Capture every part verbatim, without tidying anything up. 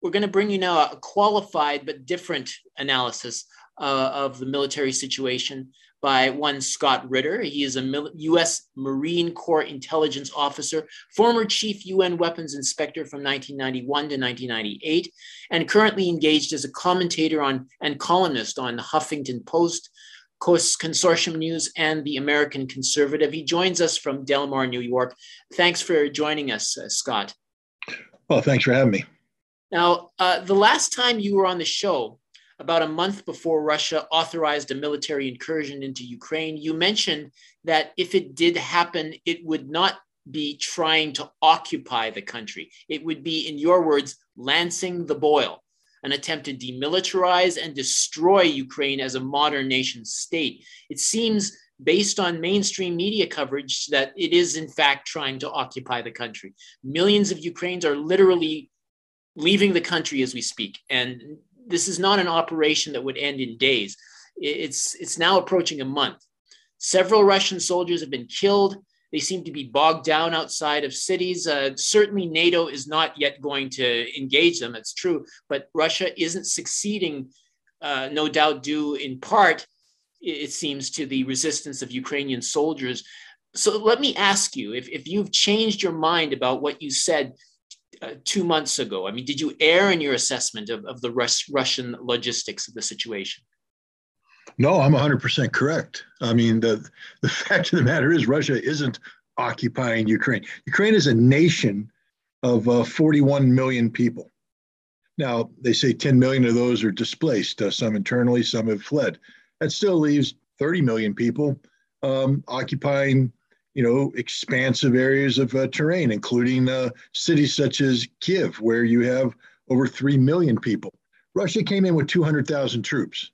we're going to bring you now a qualified but different analysis uh, of the military situation by one Scott Ritter. He is a U S Marine Corps intelligence officer, former chief U N weapons inspector from nineteen ninety-one to nineteen ninety-eight, and currently engaged as a commentator on and columnist on the Huffington Post, Consortium News, and the American Conservative. He joins us from Del Mar, New York. Thanks for joining us, uh, Scott. Well, thanks for having me. Now, uh, the last time you were on the show, about a month before Russia authorized a military incursion into Ukraine, you mentioned that if it did happen, it would not be trying to occupy the country. It would be, in your words, lancing the boil, an attempt to demilitarize and destroy Ukraine as a modern nation state. It seems, based on mainstream media coverage, that it is in fact trying to occupy the country. Millions of Ukrainians are literally leaving the country as we speak. And this is not an operation that would end in days. It's, it's now approaching a month. Several Russian soldiers have been killed. They seem to be bogged down outside of cities. Uh, certainly NATO is not yet going to engage them, it's true, but Russia isn't succeeding, uh, no doubt due in part, it seems, to the resistance of Ukrainian soldiers. So let me ask you, if, if you've changed your mind about what you said uh, two months ago, I mean, did you err in your assessment of, of the Rus- Russian logistics of the situation? No, I'm one hundred percent correct. I mean, the, the fact of the matter is Russia isn't occupying Ukraine. Ukraine is a nation of uh, forty-one million people. Now, they say ten million of those are displaced, uh, some internally, some have fled. That still leaves thirty million people um, occupying, you know, expansive areas of uh, terrain, including uh, cities such as Kiev, where you have over three million people. Russia came in with two hundred thousand troops.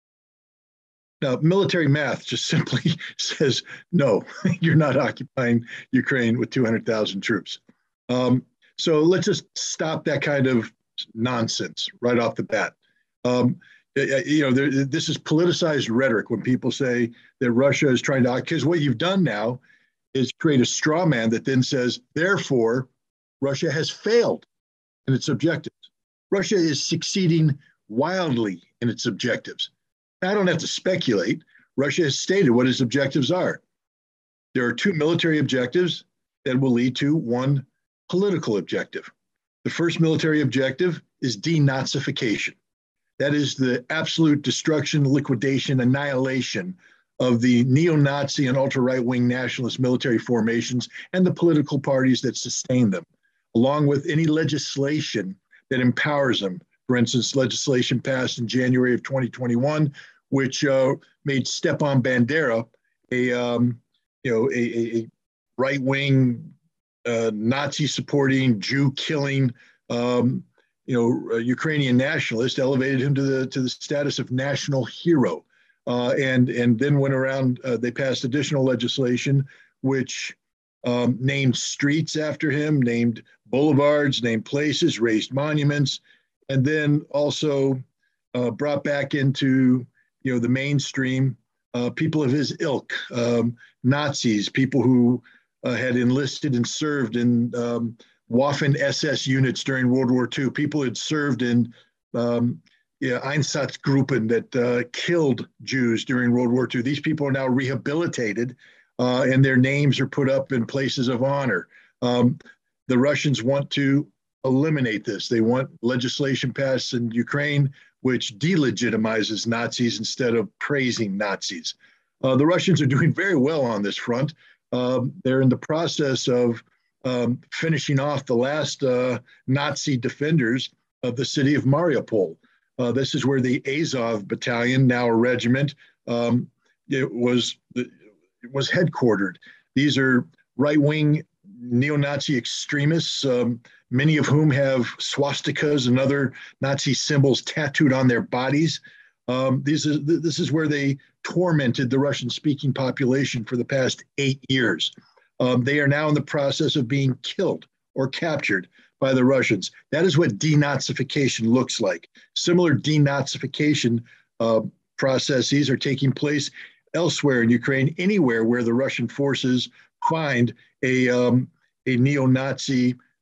Now, military math just simply says, no, you're not occupying Ukraine with two hundred thousand troops. Um, so let's just stop that kind of nonsense right off the bat. Um, you know, there, this is politicized rhetoric when people say that Russia is trying to, because what you've done now is create a straw man that then says, therefore, Russia has failed in its objectives. Russia is succeeding wildly in its objectives. I don't have to speculate. Russia has stated what its objectives are. There are two military objectives that will lead to one political objective. The first military objective is denazification. That is the absolute destruction, liquidation, annihilation of the neo-Nazi and ultra-right-wing nationalist military formations and the political parties that sustain them, along with any legislation that empowers them. For instance, legislation passed in January of twenty twenty-one, which uh, made Stepan Bandera a, um, you know, a, a right-wing, uh, Nazi-supporting, Jew-killing, um, you know, Ukrainian nationalist, elevated him to the to the status of national hero, uh, and and then went around. Uh, they passed additional legislation which um, named streets after him, named boulevards, named places, raised monuments, and then also uh, brought back into, you know, the mainstream, uh, people of his ilk, um, Nazis, people who uh, had enlisted and served in um, Waffen S S units during World War Two, people who had served in um, yeah, Einsatzgruppen that uh, killed Jews during World War Two. These people are now rehabilitated, uh, and their names are put up in places of honor. Um, the Russians want to eliminate this. They want legislation passed in Ukraine which delegitimizes Nazis instead of praising Nazis. Uh, the Russians are doing very well on this front. Um, they're in the process of um, finishing off the last uh, Nazi defenders of the city of Mariupol. Uh, this is where the Azov battalion, now a regiment, um, it was, it was headquartered. These are right-wing neo-Nazi extremists, um, many of whom have swastikas and other Nazi symbols tattooed on their bodies. Um, this is, this is where they tormented the Russian-speaking population for the past eight years. Um, they are now in the process of being killed or captured by the Russians. That is what denazification looks like. Similar denazification uh, processes are taking place elsewhere in Ukraine, anywhere where the Russian forces find a, um, a neo-Nazi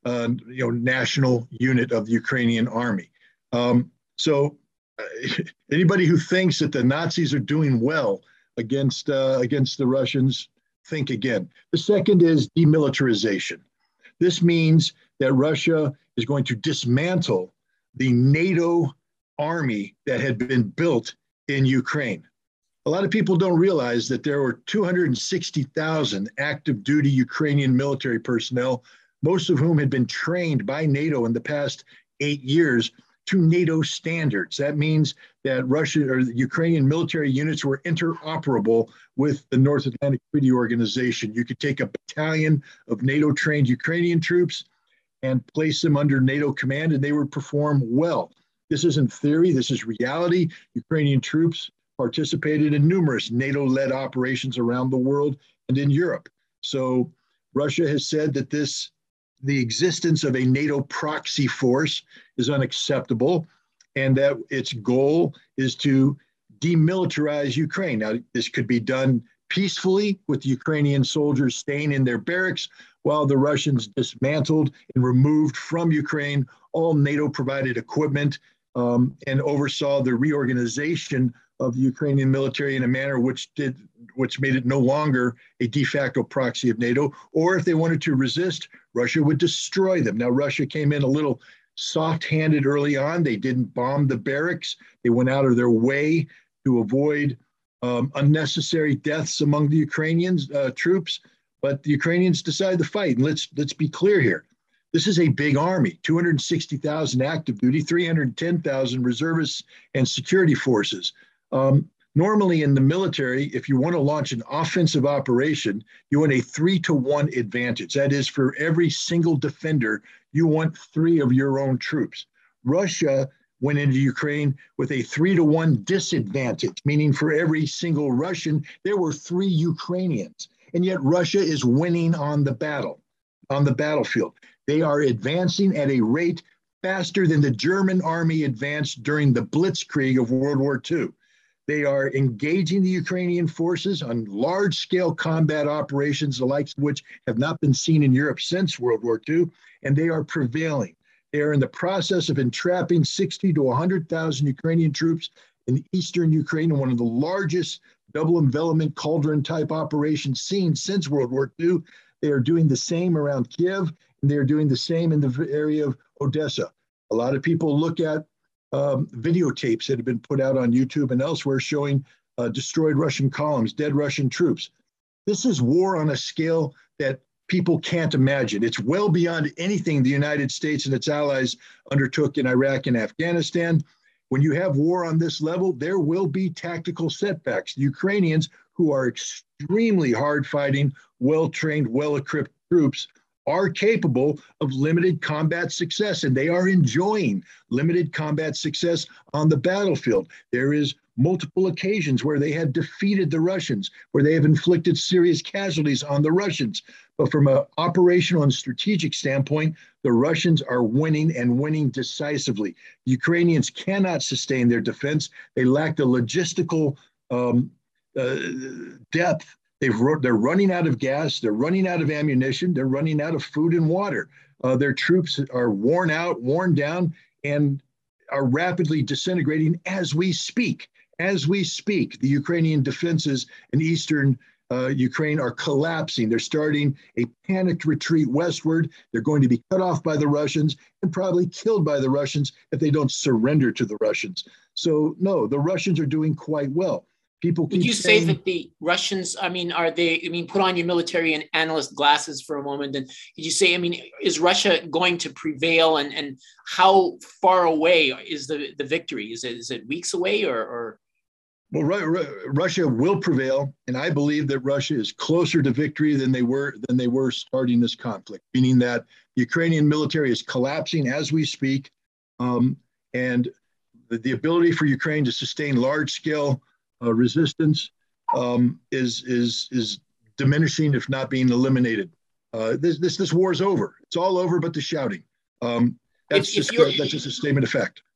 uh, you know, national unit of the Ukrainian army. Um, so uh, anybody who thinks that the Nazis are doing well against uh, against the Russians, think again. The second is demilitarization. This means that Russia is going to dismantle the NATO army that had been built in Ukraine. A lot of people don't realize that there were two hundred sixty thousand active duty Ukrainian military personnel, most of whom had been trained by NATO in the past eight years to NATO standards. That means that Russian or the Ukrainian military units were interoperable with the North Atlantic Treaty Organization. You could take a battalion of NATO trained Ukrainian troops and place them under NATO command, and they would perform well. This isn't theory, this is reality. Ukrainian troops participated in numerous NATO-led operations around the world and in Europe. So Russia has said that this, the existence of a NATO proxy force is unacceptable, and that its goal is to demilitarize Ukraine. Now, this could be done peacefully with the Ukrainian soldiers staying in their barracks while the Russians dismantled and removed from Ukraine all NATO-provided equipment um, and oversaw the reorganization of the Ukrainian military in a manner which did, which made it no longer a de facto proxy of NATO. Or if they wanted to resist, Russia would destroy them. Now, Russia came in a little soft-handed early on. They didn't bomb the barracks. They went out of their way to avoid um, unnecessary deaths among the Ukrainians uh, troops. But the Ukrainians decided to fight. And let's let's be clear here. This is a big army, two hundred sixty thousand active duty, three hundred ten thousand reservists and security forces. Um, normally in the military, if you want to launch an offensive operation, you want a three to one advantage. That is, for every single defender, you want three of your own troops. Russia went into Ukraine with a three to one disadvantage, meaning for every single Russian, there were three Ukrainians. And yet Russia is winning on the battle, on the battlefield. They are advancing at a rate faster than the German army advanced during the Blitzkrieg of World War Two. They are engaging the Ukrainian forces on large-scale combat operations, the likes of which have not been seen in Europe since World War Two, and they are prevailing. They are in the process of entrapping sixty to one hundred thousand Ukrainian troops in eastern Ukraine in one of the largest double envelopment cauldron-type operations seen since World War Two. They are doing the same around Kiev, and they are doing the same in the area of Odessa. A lot of people look at Um, videotapes that have been put out on YouTube and elsewhere showing uh, destroyed Russian columns, dead Russian troops. This is war on a scale that people can't imagine. It's well beyond anything the United States and its allies undertook in Iraq and Afghanistan. When you have war on this level, there will be tactical setbacks. The Ukrainians, who are extremely hard-fighting, well-trained, well-equipped troops, are capable of limited combat success, and they are enjoying limited combat success on the battlefield. There is multiple occasions where they have defeated the Russians, where they have inflicted serious casualties on the Russians. But from an operational and strategic standpoint, the Russians are winning and winning decisively. The Ukrainians cannot sustain their defense. They lack the logistical um, uh, depth. They've, they're running out of gas, they're running out of ammunition, they're running out of food and water. Uh, their troops are worn out, worn down, and are rapidly disintegrating as we speak. As we speak, the Ukrainian defenses in eastern uh, Ukraine are collapsing. They're starting a panicked retreat westward. They're going to be cut off by the Russians and probably killed by the Russians if they don't surrender to the Russians. So no, the Russians are doing quite well. People Would you saying, say that the Russians, I mean, are they, I mean, put on your military and analyst glasses for a moment. And did you say, I mean, is Russia going to prevail, and, and how far away is the, the victory? Is it, is it weeks away or? or? Well, Russia will prevail. And I believe that Russia is closer to victory than they were, than they were starting this conflict, meaning that the Ukrainian military is collapsing as we speak. Um, and the, the ability for Ukraine to sustain large scale Uh, resistance um, is is is diminishing, if not being eliminated. Uh, this this this war is over. It's all over, but the shouting. Um, that's if, just if that's just a statement of fact.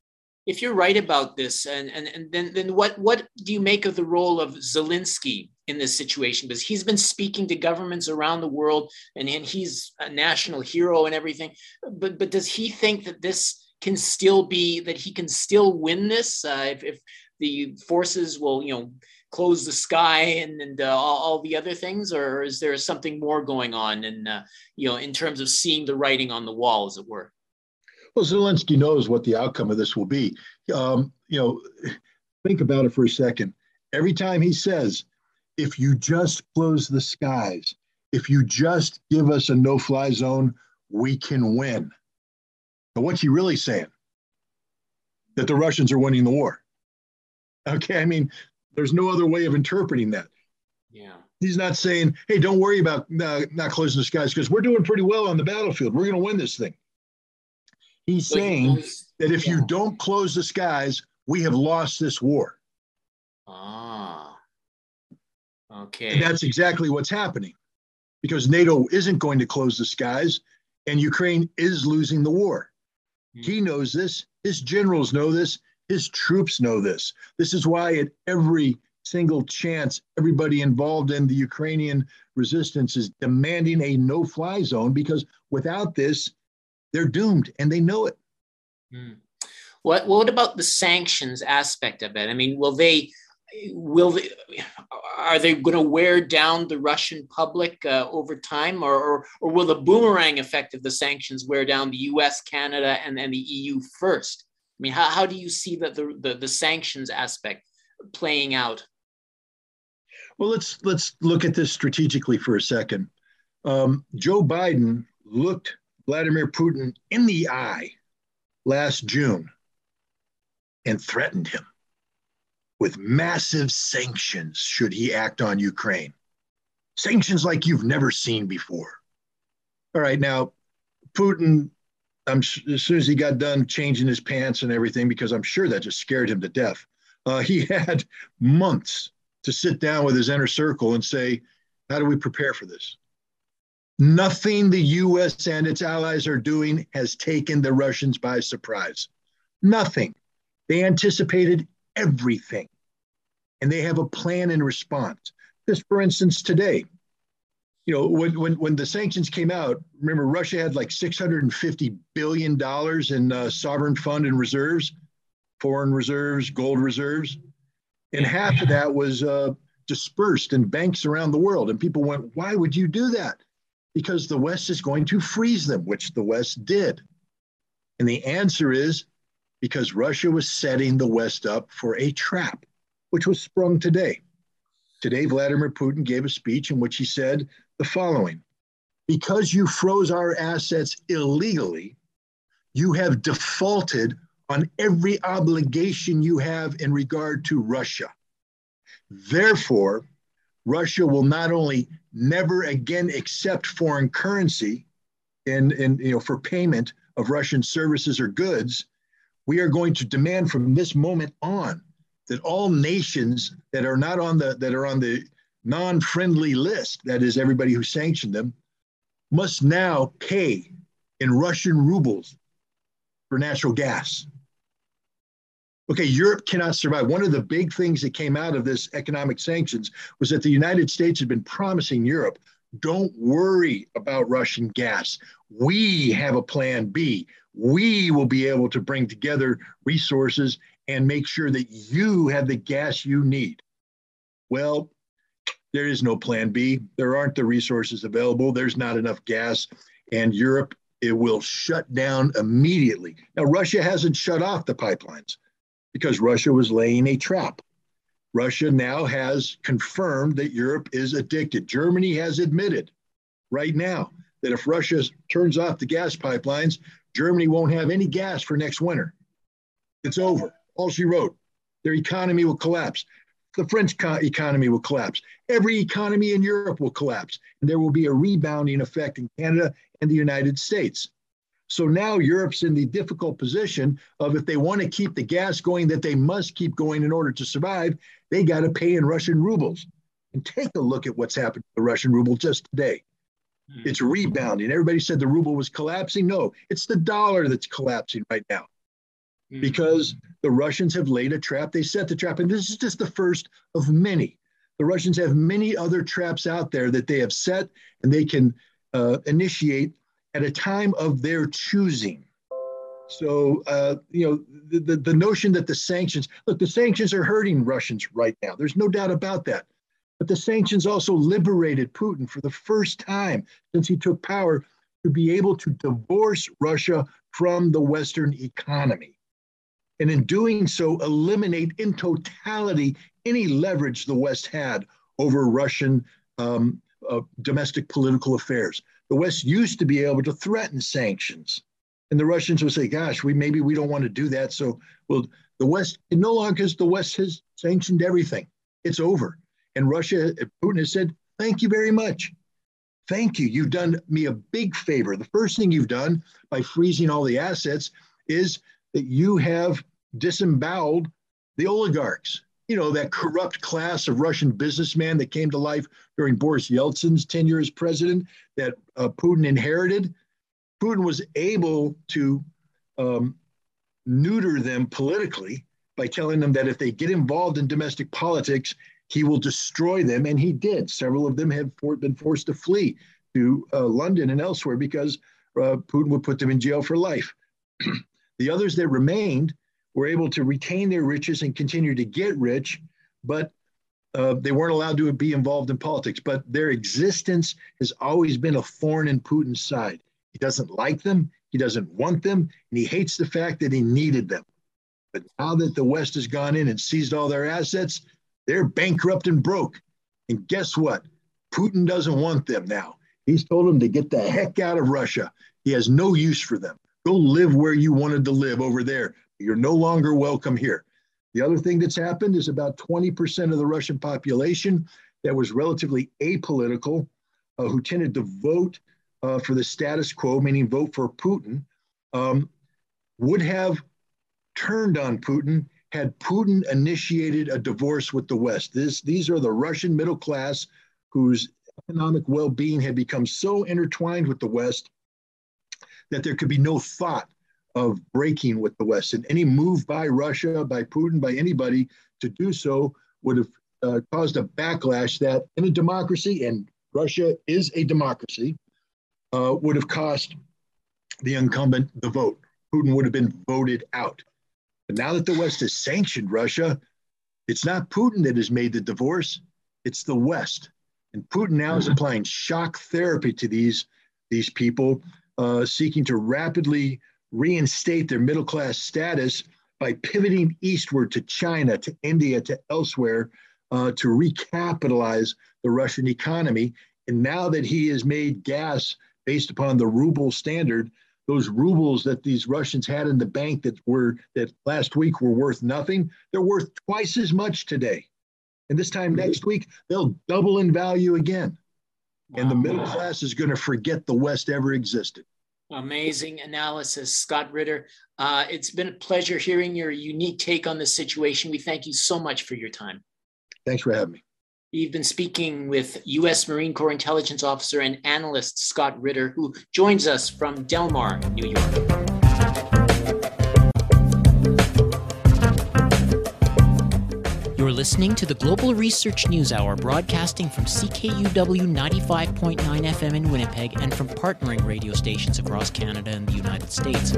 if you're right about this, and, and, and then, then what, what do you make of the role of Zelensky in this situation? Because he's been speaking to governments around the world, and, and he's a national hero and everything. But, but does he think that this can still be, that he can still win this uh, if, if the forces will, you know, close the sky and, and uh, all, all the other things? Or is there something more going on in, uh, you know, in terms of seeing the writing on the wall, as it were? Well, Zelensky knows what the outcome of this will be. Um, you know, think about it for a second. Every time he says, if you just close the skies, if you just give us a no-fly zone, we can win. But what's he really saying? That the Russians are winning the war. Okay, I mean, there's no other way of interpreting that. Yeah. He's not saying, hey, don't worry about uh, not closing the skies because we're doing pretty well on the battlefield. We're going to win this thing. He's so saying he knows, that if yeah. you don't close the skies, we have lost this war. Ah, okay. And that's exactly what's happening because NATO isn't going to close the skies and Ukraine is losing the war. Hmm. He knows this. His generals know this. His troops know this. This is why at every single chance, everybody involved in the Ukrainian resistance is demanding a no-fly zone because without this, they're doomed and they know it. Hmm. What what about the sanctions aspect of it? I mean, will they will they, are they going to wear down the Russian public uh, over time, or, or or will the boomerang effect of the sanctions wear down the U S, Canada, and, and the E U first? I mean, how, how do you see that the, the the sanctions aspect playing out? Well, let's let's look at this strategically for a second. Um, Joe Biden looked Vladimir Putin in the eye last June and threatened him with massive sanctions should he act on Ukraine. Sanctions like you've never seen before. All right, now, Putin, I'm, as soon as he got done changing his pants and everything, because I'm sure that just scared him to death, uh, he had months to sit down with his inner circle and say, how do we prepare for this? Nothing the U S and its allies are doing has taken the Russians by surprise. Nothing. They anticipated everything. And they have a plan in response. Just for instance, today, you know, when, when, when the sanctions came out, remember Russia had like six hundred fifty billion dollars in uh, sovereign fund and reserves, foreign reserves, gold reserves. And half of that was uh, dispersed in banks around the world. And people went, why would you do that? Because the West is going to freeze them, which the West did. And the answer is because Russia was setting the West up for a trap, which was sprung today. Today, Vladimir Putin gave a speech in which he said the following: because you froze our assets illegally, you have defaulted on every obligation you have in regard to Russia. Therefore, Russia will not only never again accept foreign currency in, in, you know, for payment of Russian services or goods, we are going to demand from this moment on that all nations that are not on the, that are on the non-friendly list, that is everybody who sanctioned them, must now pay in Russian rubles for natural gas. Okay, Europe cannot survive. One of the big things that came out of this economic sanctions was that the United States had been promising Europe, don't worry about Russian gas. We have a plan B. We will be able to bring together resources and make sure that you have the gas you need. Well, there is no plan B. There aren't the resources available. There's not enough gas, and Europe, it will shut down immediately. Now, Russia hasn't shut off the pipelines because Russia was laying a trap. Russia now has confirmed that Europe is addicted. Germany has admitted right now that if Russia turns off the gas pipelines, Germany won't have any gas for next winter. It's over. All she wrote. Their economy will collapse. The French co- economy will collapse. Every economy in Europe will collapse. And there will be a rebounding effect in Canada and the United States. So now Europe's in the difficult position of if they want to keep the gas going that they must keep going in order to survive, they got to pay in Russian rubles. And take a look at what's happened to the Russian ruble just today. Mm-hmm. It's rebounding. Everybody said the ruble was collapsing. No, it's the dollar that's collapsing right now. Mm-hmm. Because the Russians have laid a trap. They set the trap, and this is just the first of many. The Russians have many other traps out there that they have set, and they can uh, initiate at a time of their choosing. So, uh, you know, the, the, the notion that the sanctions, look, the sanctions are hurting Russians right now. There's no doubt about that. But the sanctions also liberated Putin for the first time since he took power to be able to divorce Russia from the Western economy. And in doing so, eliminate in totality any leverage the West had over Russian um, uh, domestic political affairs. The West used to be able to threaten sanctions. And the Russians would say, gosh, we maybe we don't want to do that. So, well, the West, and no longer because the West has sanctioned everything. It's over. And Russia, Putin has said, thank you very much. Thank you. You've done me a big favor. The first thing you've done by freezing all the assets is that you have disemboweled the oligarchs. You know, that corrupt class of Russian businessmen that came to life during Boris Yeltsin's tenure as president that uh, Putin inherited. Putin was able to um, neuter them politically by telling them that if they get involved in domestic politics, he will destroy them. And he did. Several of them have for, been forced to flee to uh, London and elsewhere because uh, Putin would put them in jail for life. The others that remained were able to retain their riches and continue to get rich, but uh, they weren't allowed to be involved in politics. But their existence has always been a thorn in Putin's side. He doesn't like them, he doesn't want them, and he hates the fact that he needed them. But now that the West has gone in and seized all their assets, they're bankrupt and broke. And guess what? Putin doesn't want them now. He's told them to get the heck out of Russia. He has no use for them. Go live where you wanted to live over there. You're no longer welcome here. The other thing that's happened is about twenty percent of the Russian population that was relatively apolitical, uh, who tended to vote uh, for the status quo, meaning vote for Putin, um, would have turned on Putin had Putin initiated a divorce with the West. This, these are the Russian middle class whose economic well-being had become so intertwined with the West that there could be no thought of breaking with the West. And any move by Russia, by Putin, by anybody to do so would have uh, caused a backlash that in a democracy, and Russia is a democracy, uh, would have cost the incumbent the vote. Putin would have been voted out. But now that the West has sanctioned Russia, it's not Putin that has made the divorce, it's the West. And Putin now is applying shock therapy to these, these people, uh, seeking to rapidly reinstate their middle-class status by pivoting eastward to China, to India, to elsewhere, uh, to recapitalize the Russian economy. And now that he has made gas based upon the ruble standard, those rubles that these Russians had in the bank that were that last week were worth nothing, they're worth twice as much today. And this time next week, they'll double in value again. Wow. And the middle class is going to forget the West ever existed. Amazing analysis, Scott Ritter. Uh, it's been a pleasure hearing your unique take on this situation. We thank you so much for your time. Thanks for having me. We've been speaking with U S Marine Corps intelligence officer and analyst Scott Ritter, who joins us from Del Mar, New York. You're listening to the Global Research News Hour, broadcasting from C K U W ninety-five point nine F M in Winnipeg and from partnering radio stations across Canada and the United States.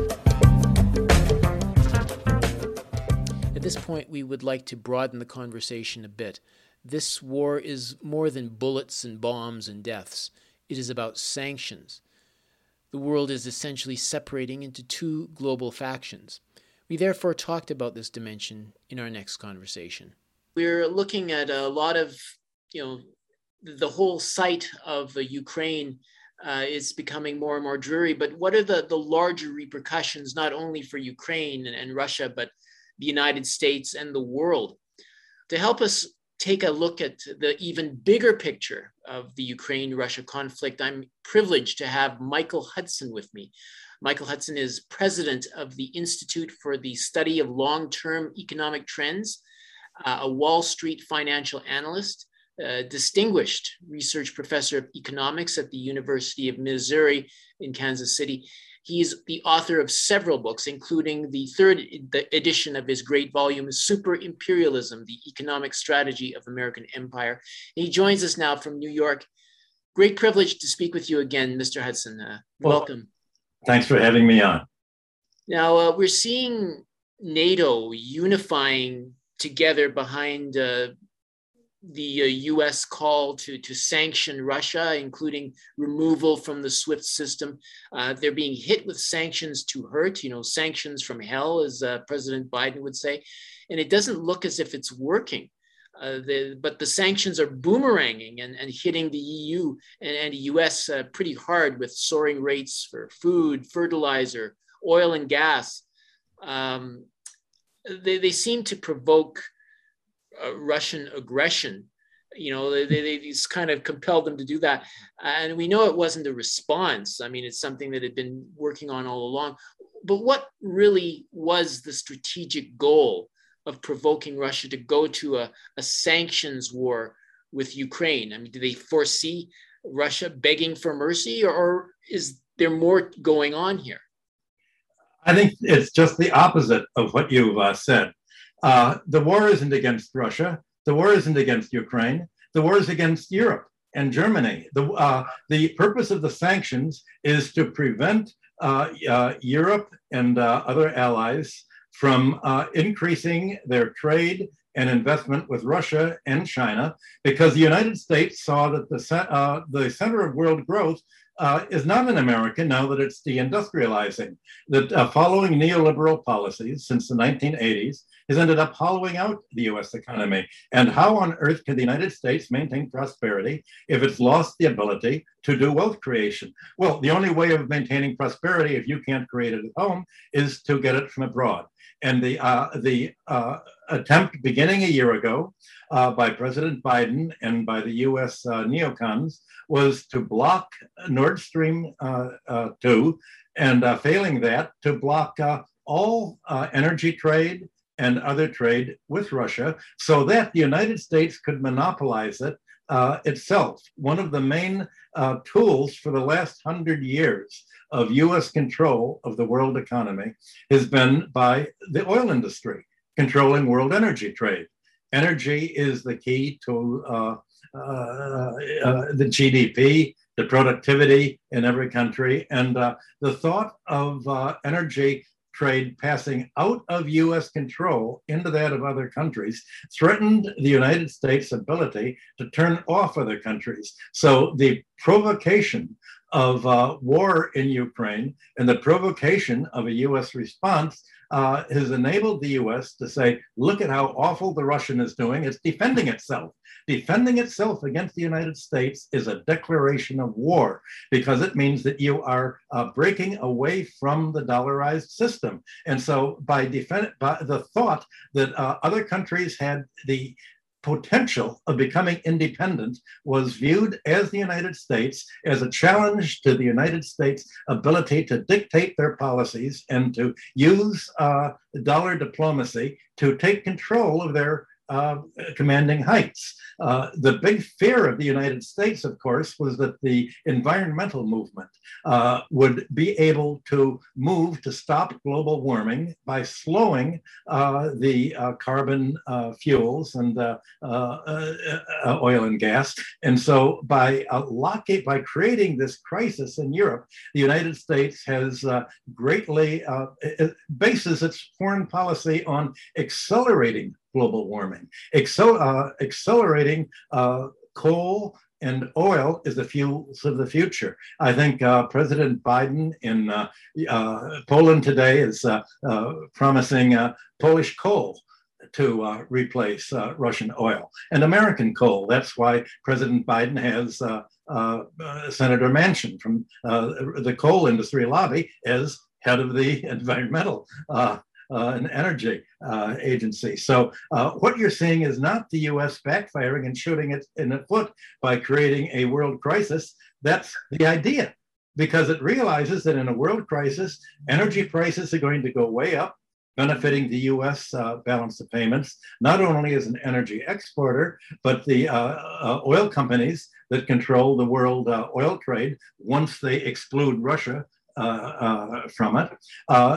At this point, we would like to broaden the conversation a bit. This war is more than bullets and bombs and deaths. It is about sanctions. The world is essentially separating into two global factions. We therefore talked about this dimension in our next conversation. We're looking at a lot of, you know, the whole site of the Ukraine uh, is becoming more and more dreary, but what are the, the larger repercussions, not only for Ukraine and, and Russia, but the United States and the world? To help us take a look at the even bigger picture of the Ukraine-Russia conflict, I'm privileged to have Michael Hudson with me. Michael Hudson is president of the Institute for the Study of Long-Term Economic Trends, uh, a Wall Street financial analyst, a distinguished research professor of economics at the University of Missouri in Kansas City, He's the author of several books, including the third edition of his great volume, Super Imperialism, The Economic Strategy of American Empire. And he joins us now from New York. Great privilege to speak with you again, Mister Hudson. Uh, well, welcome. Thanks for having me on. Now, uh, we're seeing NATO unifying together behind uh, the uh, U S call to, to sanction Russia, including removal from the SWIFT system. Uh, they're being hit with sanctions to hurt, you know, sanctions from hell, as uh, President Biden would say. And it doesn't look as if it's working. Uh, the, but the sanctions are boomeranging and, and hitting the E U and, and the U S uh, pretty hard, with soaring rates for food, fertilizer, oil and gas. Um, they, they seem to provoke uh, Russian aggression. You know, they, they, they just kind of compelled them to do that. And we know it wasn't a response. I mean, it's something that had been working on all along. But what really was the strategic goal of provoking Russia to go to a, a sanctions war with Ukraine? I mean, do they foresee Russia begging for mercy, or, or is there more going on here? I think it's just the opposite of what you've uh, said. Uh, the war isn't against Russia. The war isn't against Ukraine. The war is against Europe and Germany. The, uh, the purpose of the sanctions is to prevent uh, uh, Europe and uh, other allies from uh, increasing their trade and investment with Russia and China, because the United States saw that the, uh, the center of world growth uh, is not in America now that it's deindustrializing. That uh, following neoliberal policies since the nineteen eighties has ended up hollowing out the U S economy. And how on earth can the United States maintain prosperity if it's lost the ability to do wealth creation? Well, the only way of maintaining prosperity, if you can't create it at home, is to get it from abroad. And the, uh, the uh, attempt beginning a year ago uh, by President Biden and by the U S uh, neocons was to block Nord Stream uh, uh, two, and uh, failing that, to block uh, all uh, energy trade and other trade with Russia, so that the United States could monopolize it uh, itself. One of the main uh, tools for the last hundred years of U S control of the world economy has been by the oil industry controlling world energy trade. Energy is the key to uh, uh, uh, the G D P, the productivity in every country, and uh, the thought of uh, energy trade passing out of U S control into that of other countries threatened the United States' ability to turn off other countries. So the provocation of uh, war in Ukraine and the provocation of a U S response uh, has enabled the U S to say, look at how awful the Russian is doing. It's defending itself. Defending itself against the United States is a declaration of war, because it means that you are uh, breaking away from the dollarized system. And so by, defend, by the thought that uh, other countries had the potential of becoming independent was viewed as the United States as a challenge to the United States' ability to dictate their policies and to use uh, dollar diplomacy to take control of their uh, commanding heights. Uh, the big fear of the United States, of course, was that the environmental movement uh, would be able to move to stop global warming by slowing uh, the uh, carbon uh, fuels and uh, uh, uh, oil and gas. And so by uh, locking, by creating this crisis in Europe, the United States has uh, greatly uh, it bases its foreign policy on accelerating global warming, Excel, uh, accelerating uh, coal and oil is the fuels of the future. I think uh, President Biden in uh, uh, Poland today is uh, uh, promising uh, Polish coal to uh, replace uh, Russian oil and American coal. That's why President Biden has uh, uh, uh, Senator Manchin from uh, the coal industry lobby as head of the environmental uh, Uh, an energy uh, agency. So uh, what you're seeing is not the U S backfiring and shooting it in the foot by creating a world crisis. That's the idea, because it realizes that in a world crisis, energy prices are going to go way up, benefiting the U S uh, balance of payments, not only as an energy exporter, but the uh, uh, oil companies that control the world uh, oil trade, once they exclude Russia uh, uh, from it. Uh,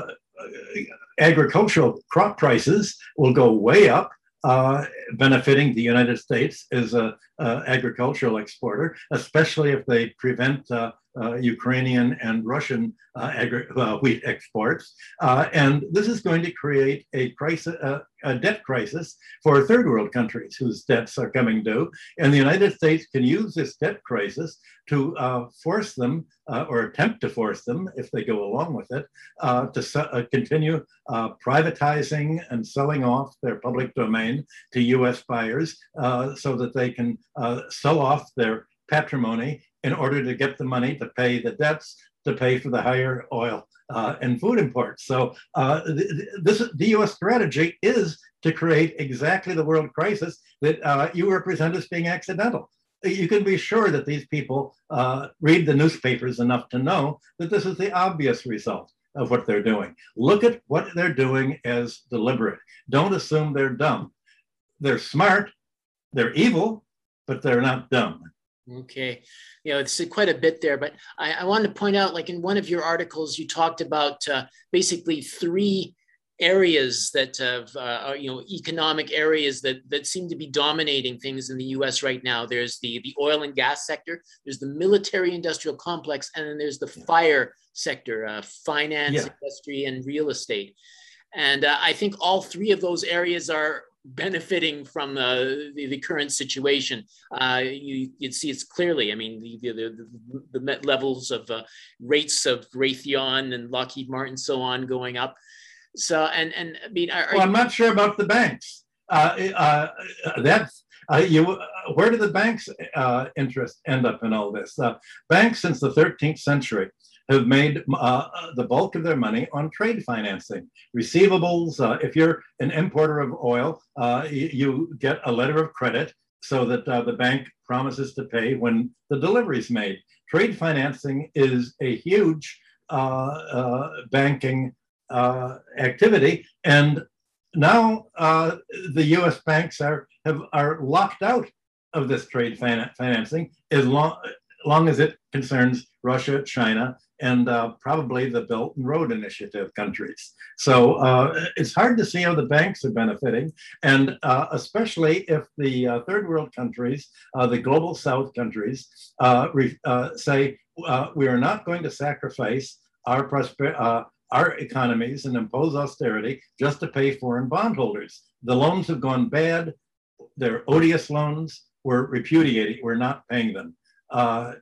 agricultural crop prices will go way up, uh, benefiting the United States as a uh, agricultural exporter, especially if they prevent uh, uh, Ukrainian and Russian uh, agri- uh, wheat exports. Uh, and this is going to create a crisis, uh, a debt crisis for third world countries whose debts are coming due. And the United States can use this debt crisis to uh, force them, uh, or attempt to force them, if they go along with it, uh, to su- uh, continue uh, privatizing and selling off their public domain to U S buyers, uh, so that they can uh, sell off their patrimony in order to get the money to pay the debts, to pay for the higher oil uh, and food imports. So uh, th- this the U S strategy is to create exactly the world crisis that uh, you represent as being accidental. You can be sure that these people uh, read the newspapers enough to know that this is the obvious result of what they're doing. Look at what they're doing as deliberate. Don't assume they're dumb. They're smart, they're evil, but they're not dumb. Okay. You know, it's quite a bit there, but I, I wanted to point out, like in one of your articles, you talked about uh, basically three areas that have, uh, you know, economic areas that that seem to be dominating things in the U S right now. There's the, the oil and gas sector, there's the military industrial complex, and then there's the fire sector, uh, finance, yeah. industry, and real estate. And uh, I think all three of those areas are benefiting from uh, the, the current situation. Uh, you, you'd see it's clearly, I mean, the, the, the, the levels of uh, rates of Raytheon and Lockheed Martin, so on, going up. So, and, and I mean, are, are well, I'm you... not sure about the banks. Uh, uh, that's, uh, you, where do the banks' uh, interest end up in all this? Uh, banks since the thirteenth century have made uh, the bulk of their money on trade financing. Receivables, uh, if you're an importer of oil, uh, you, you get a letter of credit so that uh, the bank promises to pay when the delivery is made. Trade financing is a huge uh, uh, banking uh, activity, and now uh, the U S banks are, have, are locked out of this trade fin- financing as long, long as it concerns Russia, China, and uh, probably the Belt and Road Initiative countries. So uh, it's hard to see how the banks are benefiting, and uh, especially if the uh, third world countries, uh, the global south countries, uh, re- uh, say uh, we are not going to sacrifice our prosper- uh, our economies and impose austerity just to pay foreign bondholders. The loans have gone bad. They're odious loans. We're repudiating. We're not paying them. Uh,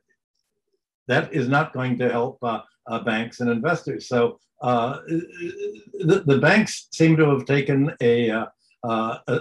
That is not going to help uh, uh, banks and investors. So uh, the, the banks seem to have taken a, uh, uh, uh,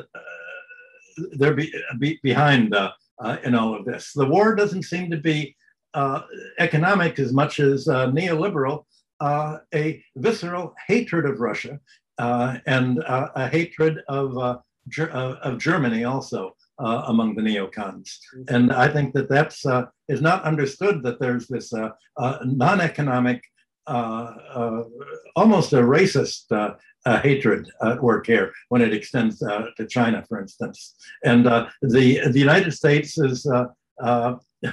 they're be, be behind uh, uh, in all of this. The war doesn't seem to be uh, economic as much as uh, neoliberal, uh, a visceral hatred of Russia uh, and uh, a hatred of, uh, Ger- of Germany also. Uh, among the neocons. And I think that that's uh, is not understood, that there's this uh, uh, non-economic, uh, uh, almost a racist uh, uh, hatred at work here when it extends uh, to China, for instance. And uh, the, the United States is, uh, uh,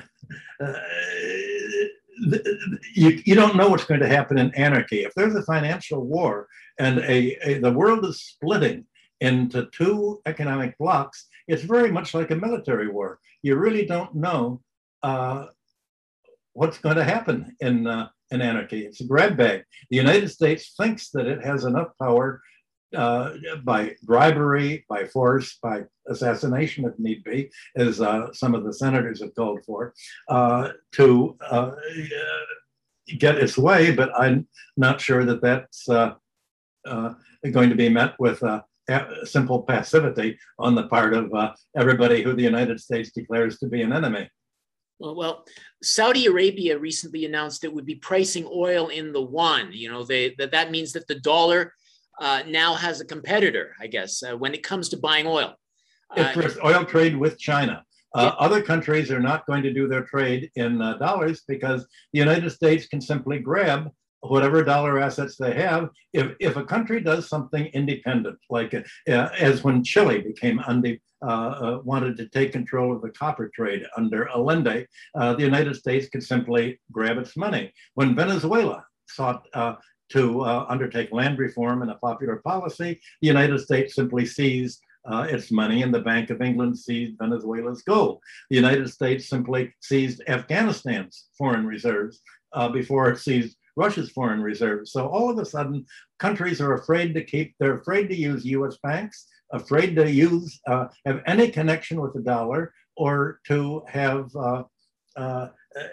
you, you don't know what's going to happen in anarchy. If there's a financial war and a, a the world is splitting into two economic blocks, it's very much like a military war. You really don't know uh, what's going to happen in, uh, in anarchy. It's a grab bag. The United States thinks that it has enough power uh, by bribery, by force, by assassination if need be, as uh, some of the senators have called for, uh, to uh, get its way, but I'm not sure that that's uh, uh, going to be met with uh, simple passivity on the part of uh, everybody who the United States declares to be an enemy. Well, well, Saudi Arabia recently announced it would be pricing oil in the yuan. You know, they, that, that means that the dollar uh, now has a competitor, I guess, uh, when it comes to buying oil. Uh, it's oil trade with China. Uh, yeah. Other countries are not going to do their trade in uh, dollars because the United States can simply grab whatever dollar assets they have. If, if a country does something independent, like uh, as when Chile became unde- uh, uh, wanted to take control of the copper trade under Allende, uh, the United States could simply grab its money. When Venezuela sought uh, to uh, undertake land reform and a popular policy. The United States simply seized uh, its money, and the Bank of England seized Venezuela's gold. The United States simply seized Afghanistan's foreign reserves uh, before it seized Russia's foreign reserves. So all of a sudden, countries are afraid to keep, they're afraid to use U S banks, afraid to use, uh, have any connection with the dollar, or to have uh, uh,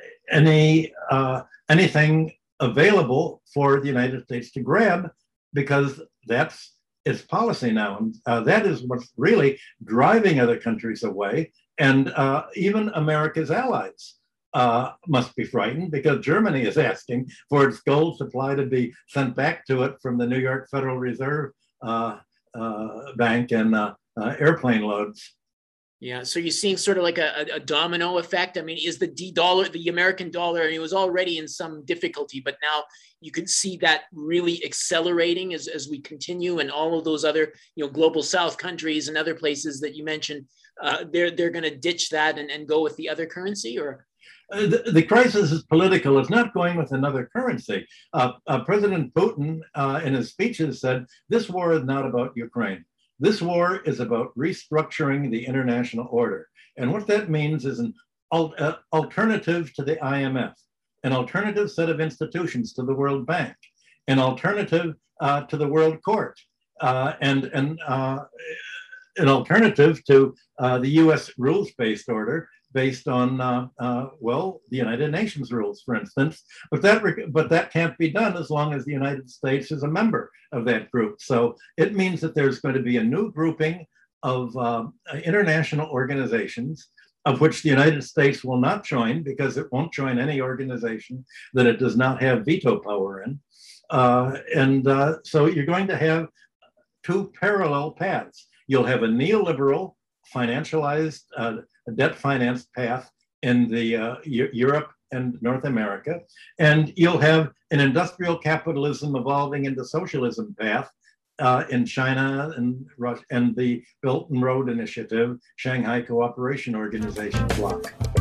any uh, anything available for the United States to grab, because that's its policy now. And uh, that is what's really driving other countries away. And uh, even America's allies uh, must be frightened, because Germany is asking for its gold supply to be sent back to it from the New York Federal Reserve uh, uh, Bank and uh, uh, airplane loads. Yeah, so you're seeing sort of like a, a domino effect. I mean, is the D dollar, the American dollar, I mean, it was already in some difficulty, but now you can see that really accelerating as, as we continue, and all of those other, you know, global South countries and other places that you mentioned, uh, they're they're going to ditch that and, and go with the other currency, or? Uh, the, the crisis is political. It's not going with another currency. Uh, uh, President Putin, uh, in his speeches, said, this war is not about Ukraine. This war is about restructuring the international order. And what that means is an al uh, alternative to the I M F, an alternative set of institutions to the World Bank, an alternative uh, to the World Court, uh, and, and uh, an alternative to uh, the U S rules-based order, based on, uh, uh, well, the United Nations rules, for instance. But that, but that can't be done as long as the United States is a member of that group. So it means that there's going to be a new grouping of uh, international organizations, of which the United States will not join, because it won't join any organization that it does not have veto power in. Uh, and uh, so you're going to have two parallel paths. You'll have a neoliberal, financialized, uh, debt-financed path in the uh, Europe and North America, and you'll have an industrial capitalism evolving into socialism path uh, in China and Russia, and the Belt and Road Initiative, Shanghai Cooperation Organization bloc.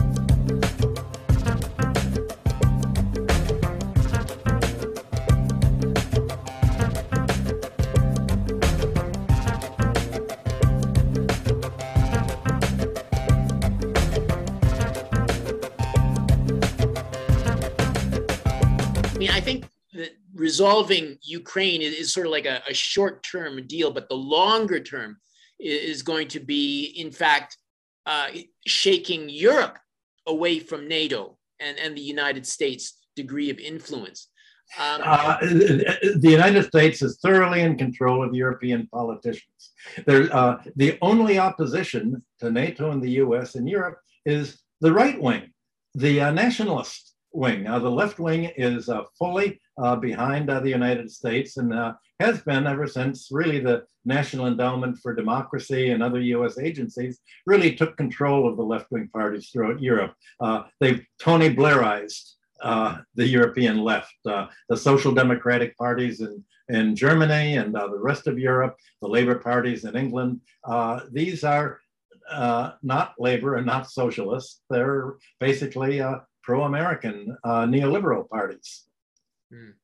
I think that resolving Ukraine is, is sort of like a, a short-term deal, but the longer term is going to be, in fact, uh, shaking Europe away from NATO and, and the United States' degree of influence. Um, uh, the United States is thoroughly in control of European politicians. There, uh, the only opposition to NATO and the U S and Europe is the right wing, the uh, nationalists wing. Now, the left wing is uh, fully uh, behind uh, the United States, and uh, has been ever since really the National Endowment for Democracy and other U S agencies really took control of the left-wing parties throughout Europe. Uh, they've Tony Blairized uh, the European left, uh, the social democratic parties in, in Germany and uh, the rest of Europe, the Labour parties in England. Uh, these are uh, not Labour and not socialists. They're basically uh, pro-American uh, neoliberal parties. Hmm.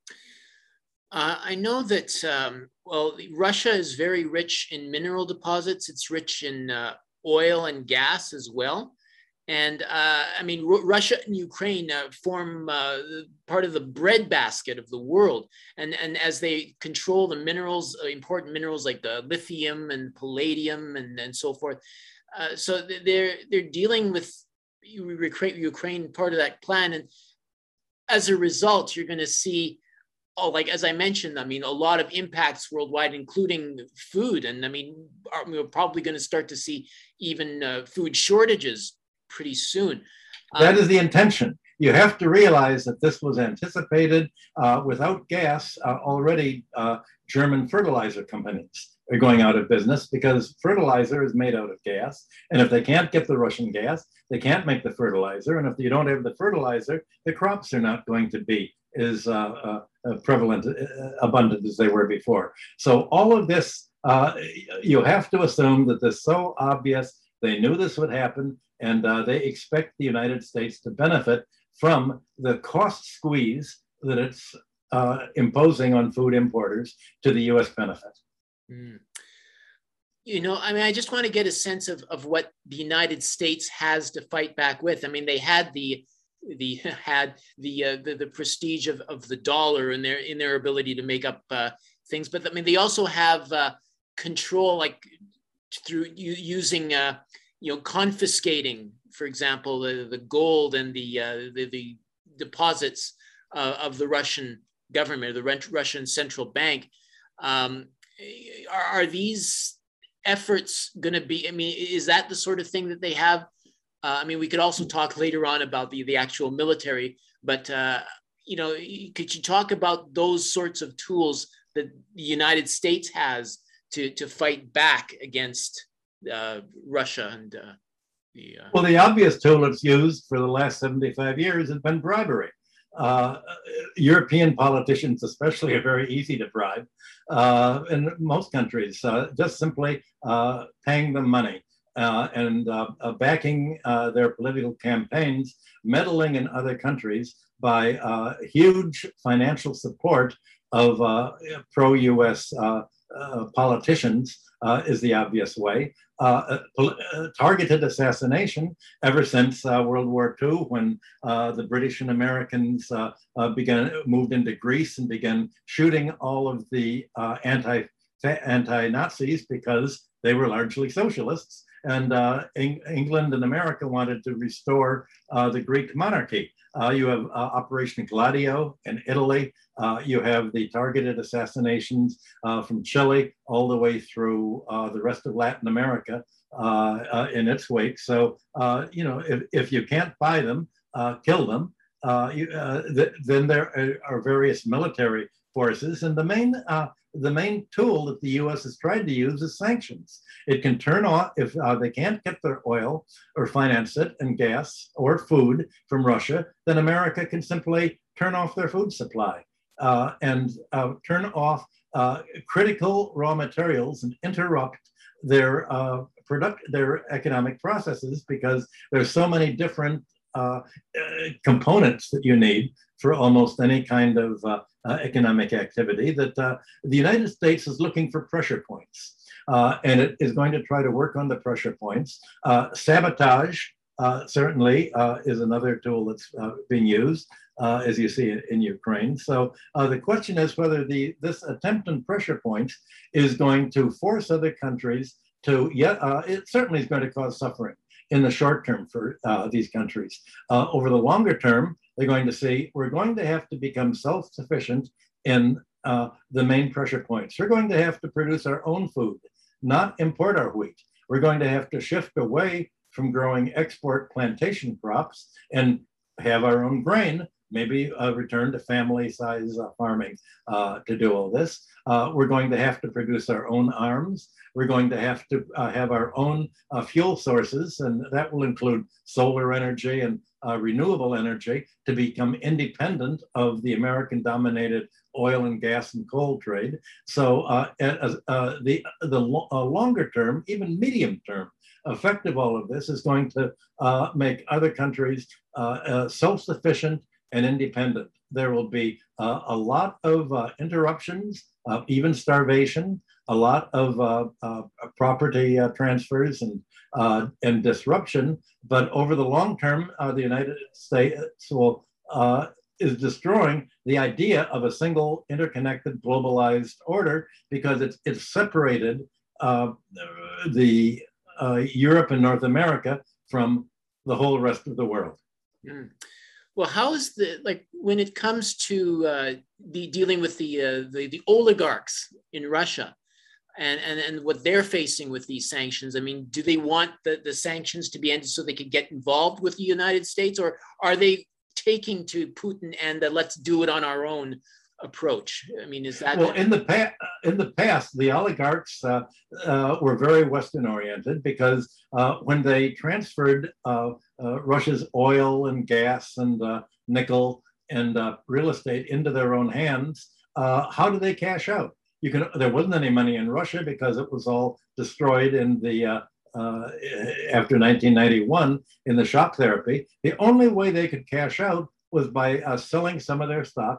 Uh, I know that, um, well, Russia is very rich in mineral deposits. It's rich in uh, oil and gas as well. And uh, I mean, R Russia and Ukraine uh, form uh, part of the breadbasket of the world. And, and as they control the minerals, uh, important minerals like the lithium and palladium and, and so forth. Uh, so they're, they're dealing with Ukraine, part of that plan. And as a result, you're going to see, oh, like, as I mentioned, I mean, a lot of impacts worldwide, including food. And I mean, are, we're probably going to start to see even uh, food shortages pretty soon. Um, that is the intention. You have to realize that this was anticipated. Uh, without gas, uh, already uh, German fertilizer companies are going out of business, because fertilizer is made out of gas. And if they can't get the Russian gas, they can't make the fertilizer. And if you don't have the fertilizer, the crops are not going to be as uh, uh, prevalent, uh, abundant as they were before. So all of this, uh, you have to assume that this is so obvious. They knew this would happen, and uh, they expect the United States to benefit from the cost squeeze that it's uh, imposing on food importers to the U S benefit. Mm. You know, I mean, I just want to get a sense of, of what the United States has to fight back with. I mean, they had the the had the uh, the, the prestige of, of the dollar in their in their ability to make up uh, things, but I mean, they also have uh, control, like through using uh, you know confiscating, for example, the, the gold and the, uh, the the deposits uh, of the Russian government, or the Russian central bank. Um, are, are these efforts going to be, I mean, is that the sort of thing that they have? Uh, I mean, we could also talk later on about the, the actual military, but, uh, you know, could you talk about those sorts of tools that the United States has to, to fight back against uh, Russia and uh, the... Uh... Well, the obvious tool it's used for the last seventy-five years has been bribery. Uh, European politicians especially are very easy to bribe. Uh, in most countries, uh, just simply uh, paying them money uh, and uh, uh, backing uh, their political campaigns, meddling in other countries by uh, huge financial support of uh, pro-U S uh, uh, politicians uh, is the obvious way. Uh, uh, targeted assassination ever since uh, World War Two, when uh, the British and Americans uh, uh, began moved into Greece and began shooting all of the uh, anti anti-Nazis because they were largely socialists, and uh, Eng England and America wanted to restore uh, the Greek monarchy. Uh, you have uh, Operation Gladio in Italy. Uh, you have the targeted assassinations uh, from Chile all the way through uh, the rest of Latin America uh, uh, in its wake. So, uh, you know, if, if you can't buy them, uh, kill them. Uh, you, uh, th then there are various military forces. And the main, uh, the main tool that the U S has tried to use is sanctions. It can turn off, if uh, they can't get their oil or finance it and gas or food from Russia, then America can simply turn off their food supply. Uh, and uh, turn off uh, critical raw materials and interrupt their uh, product, their economic processes, because there's so many different uh, uh, components that you need for almost any kind of uh, uh, economic activity that uh, the United States is looking for pressure points. Uh, and it is going to try to work on the pressure points. Uh, sabotage uh, certainly uh, is another tool that's uh, being used. Uh, as you see in, in Ukraine. So uh, the question is whether the this attempt on pressure points is going to force other countries to, yeah, uh, it certainly is going to cause suffering in the short term for uh, these countries. Uh, over the longer term, they're going to say, we're going to have to become self-sufficient in uh, the main pressure points. We're going to have to produce our own food, not import our wheat. We're going to have to shift away from growing export plantation crops and have our own grain, maybe uh, return to family size uh, farming uh, to do all this. Uh, we're going to have to produce our own arms. We're going to have to uh, have our own uh, fuel sources, and that will include solar energy and uh, renewable energy to become independent of the American-dominated oil and gas and coal trade. So uh, uh, uh, the, the lo uh, longer term, even medium term, effect of all of this is going to uh, make other countries uh, uh, self-sufficient and independent. There will be uh, a lot of uh, interruptions, uh, even starvation, a lot of uh, uh, property uh, transfers and, uh, and disruption. But over the long term, uh, the United States will, uh, is destroying the idea of a single interconnected globalized order, because it's, it's separated uh, the uh, Europe and North America from the whole rest of the world. Mm. Well, how is the, like, when it comes to uh, the dealing with the, uh, the the oligarchs in Russia and, and, and what they're facing with these sanctions? I mean, do they want the, the sanctions to be ended so they could get involved with the United States, or are they taking to Putin and uh, let's do it on our own approach? I mean, is that... Well, in the, pa in the past, the oligarchs uh, uh, were very Western oriented, because uh, when they transferred uh, uh, Russia's oil and gas and uh, nickel and uh, real estate into their own hands, uh, how did they cash out? You can, there wasn't any money in Russia because it was all destroyed in the uh, uh, after nineteen ninety-one in the shock therapy. The only way they could cash out was by uh, selling some of their stocks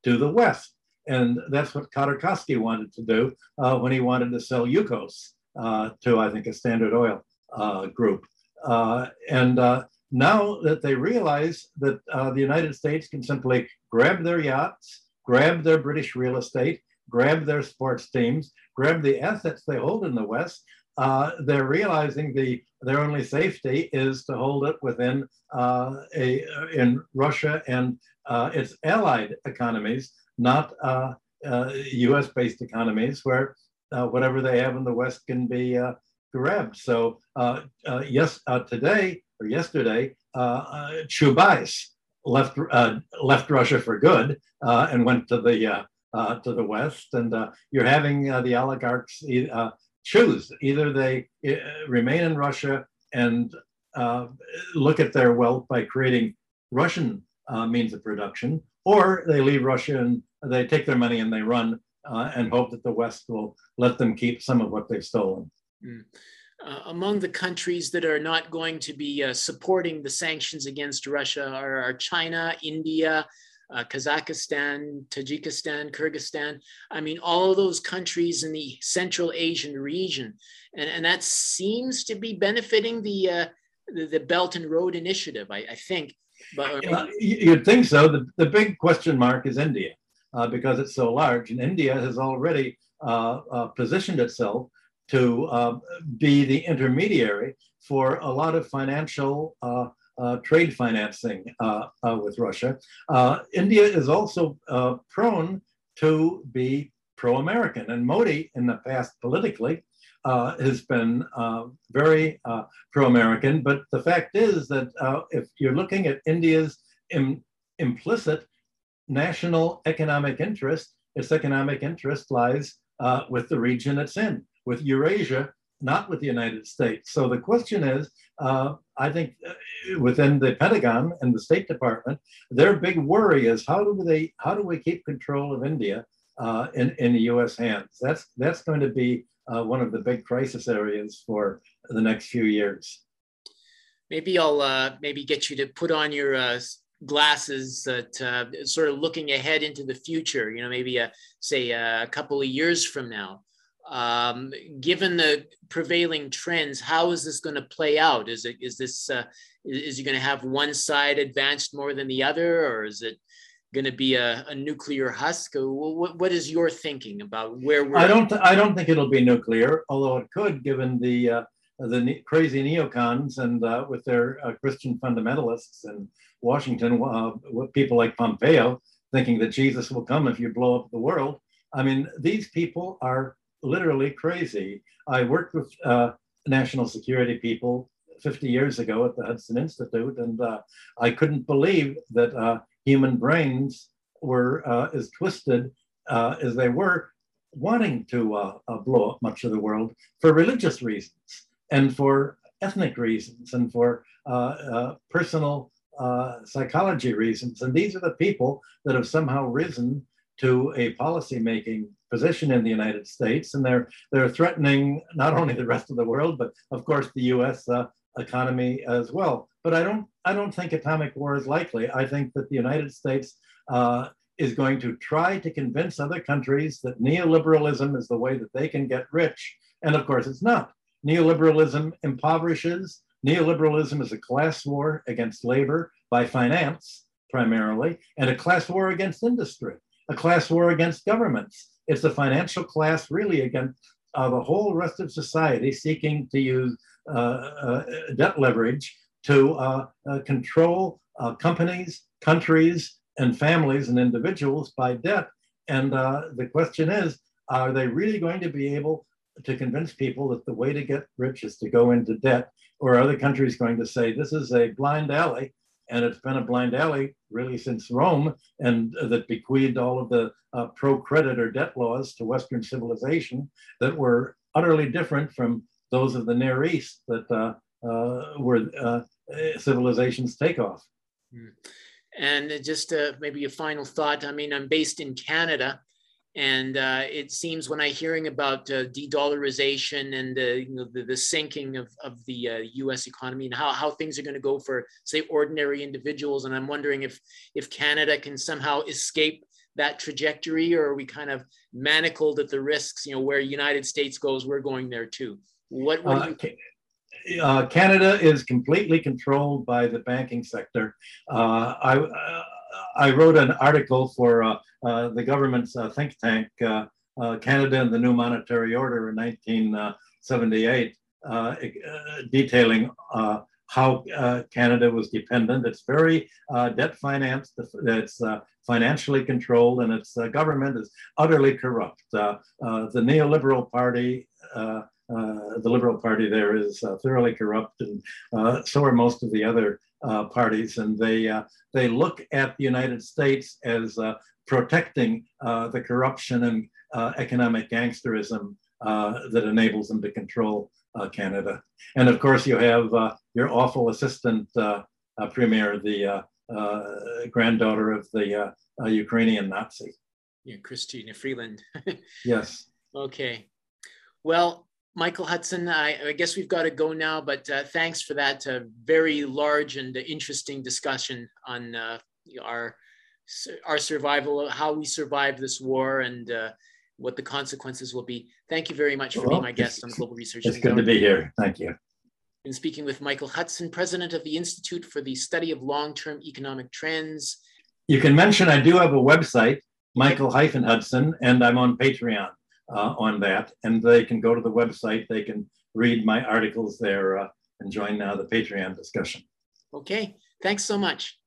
to the West. And that's what Khodorkovsky wanted to do uh, when he wanted to sell Yukos uh, to, I think, a Standard Oil uh, group. Uh, and uh, now that they realize that uh, the United States can simply grab their yachts, grab their British real estate, grab their sports teams, grab the assets they hold in the West, uh, they're realizing the their only safety is to hold it within uh, a in Russia and uh, its allied economies, not uh, uh, U S-based economies where uh, whatever they have in the West can be uh, grabbed. So uh, uh, yes, uh, today or yesterday, uh, uh, Chubais left uh, left Russia for good uh, and went to the uh, uh, to the West, and uh, you're having uh, the oligarchs uh, choose either they uh, remain in Russia and uh, look at their wealth by creating Russian uh, means of production, or they leave Russia and they take their money and they run uh, and hope that the West will let them keep some of what they've stolen. Mm. Uh, among the countries that are not going to be uh, supporting the sanctions against Russia are, are China, India, uh, Kazakhstan, Tajikistan, Kyrgyzstan. I mean, all of those countries in the Central Asian region. And, and that seems to be benefiting the, uh, the, the Belt and Road Initiative, I, I think. But, uh, you'd think so. The, the big question mark is India, uh, because it's so large. And India has already uh, uh, positioned itself to uh, be the intermediary for a lot of financial uh, uh, trade financing uh, uh, with Russia. Uh, India is also uh, prone to be pro-American, and Modi in the past politically uh, has been uh, very uh, pro-American. But the fact is that uh, if you're looking at India's im implicit national economic interest, its economic interest lies uh, with the region it's in, with Eurasia, not with the United States. So the question is, uh, I think uh, within the Pentagon and the State Department, their big worry is how do they, how do we keep control of India uh, in, in the U S hands? That's, that's going to be uh, one of the big crisis areas for the next few years. Maybe I'll uh, maybe get you to put on your uh, glasses that uh, sort of looking ahead into the future, you know, maybe uh, say uh, a couple of years from now. Um, given the prevailing trends, how is this going to play out? Is it is this uh, is, is it going to have one side advanced more than the other, or is it going to be a, a nuclear husk? What, what is your thinking about where we're? I don't th I don't think it'll be nuclear, although it could, given the uh, the ne crazy neocons and uh, with their uh, Christian fundamentalists in Washington, uh, with people like Pompeo thinking that Jesus will come if you blow up the world. I mean, these people are literally crazy. I worked with uh, national security people fifty years ago at the Hudson Institute, and uh, I couldn't believe that uh, human brains were uh, as twisted uh, as they were, wanting to uh, uh, blow up much of the world for religious reasons and for ethnic reasons and for uh, uh, personal uh, psychology reasons. And these are the people that have somehow risen to a policy-making position in the United States, and they're they're threatening not only the rest of the world, but of course the U S uh, economy as well. But I don't I don't think atomic war is likely. I think that the United States uh, is going to try to convince other countries that neoliberalism is the way that they can get rich, and of course it's not. Neoliberalism impoverishes. Neoliberalism is a class war against labor by finance primarily, and a class war against industry, a class war against governments. It's the financial class really against uh, the whole rest of society seeking to use uh, uh, debt leverage to uh, uh, control uh, companies, countries, and families and individuals by debt. And uh, the question is, are they really going to be able to convince people that the way to get rich is to go into debt? Or are other countries going to say, this is a blind alley, and it's been a blind alley really since Rome, and uh, that bequeathed all of the uh, pro-credit or debt laws to Western civilization that were utterly different from those of the Near East that uh, uh, were uh, civilization's takeoff. And just uh, maybe a final thought. I mean, I'm based in Canada, and uh, it seems when I'm hearing about uh, de-dollarization and uh, you know, the, the sinking of, of the uh, U S economy and how, how things are going to go for, say, ordinary individuals. And I'm wondering if, if Canada can somehow escape that trajectory, or are we kind of manacled at the risks? You know, where United States goes, we're going there too. What? what uh, you... uh, Canada is completely controlled by the banking sector. Uh, I uh, I wrote an article for uh, uh, the government's uh, think tank, uh, uh, Canada and the New Monetary Order in nineteen seventy-eight, uh, uh, detailing uh, how uh, Canada was dependent. It's very uh, debt financed, it's uh, financially controlled, and its uh, government is utterly corrupt. Uh, uh, the neoliberal party, uh, uh, the Liberal Party there is uh, thoroughly corrupt, and uh, so are most of the other uh, parties. And they, uh, they look at the United States as uh, protecting uh, the corruption and uh, economic gangsterism uh, that enables them to control Uh, Canada. And of course, you have uh, your awful assistant uh, uh, premier, the uh, uh, granddaughter of the uh, uh, Ukrainian Nazi. Yeah, Christina Freeland. Yes. Okay. Well, Michael Hudson, I, I guess we've got to go now, but uh, thanks for that uh, very large and interesting discussion on uh, our, our survival, how we survived this war, and uh, what the consequences will be. Thank you very much for well, being my guest on Global Research. It's good to be here. Thank you. Been speaking with Michael Hudson, president of the Institute for the Study of Long-Term Economic Trends. You can mention I do have a website, Michael Hudson, and I'm on Patreon uh, on that. And they can go to the website, they can read my articles there uh, and join now the Patreon discussion. Okay, thanks so much.